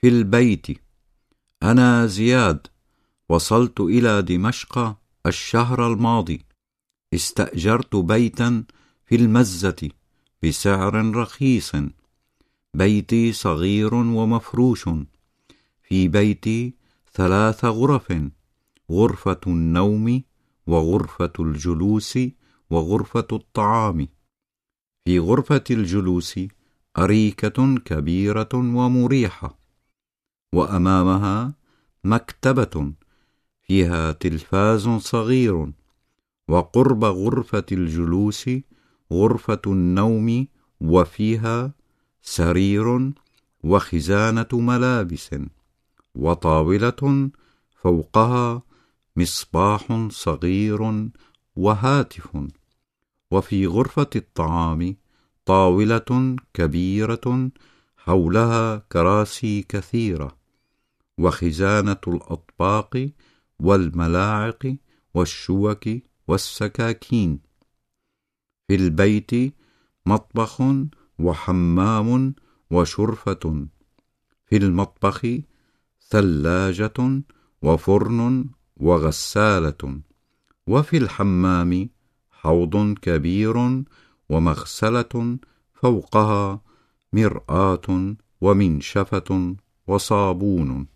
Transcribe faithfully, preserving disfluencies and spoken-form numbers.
في البيت. أنا زياد، وصلت إلى دمشق الشهر الماضي. استأجرت بيتا في المزة بسعر رخيص. بيتي صغير ومفروش. في بيتي ثلاث غرف: غرفة النوم، وغرفة الجلوس، وغرفة الطعام. في غرفة الجلوس أريكة كبيرة ومريحة، وأمامها مكتبة فيها تلفاز صغير. وقرب غرفة الجلوس غرفة النوم، وفيها سرير وخزانة ملابس، وطاولة فوقها مصباح صغير وهاتف. وفي غرفة الطعام طاولة كبيرة حولها كراسي كثيرة، وخزانة الأطباق والملاعق والشوك والسكاكين. في البيت مطبخ وحمام وشرفة. في المطبخ ثلاجة وفرن وغسالة. وفي الحمام حوض كبير ومغسلة فوقها مرآة ومنشفة وصابون.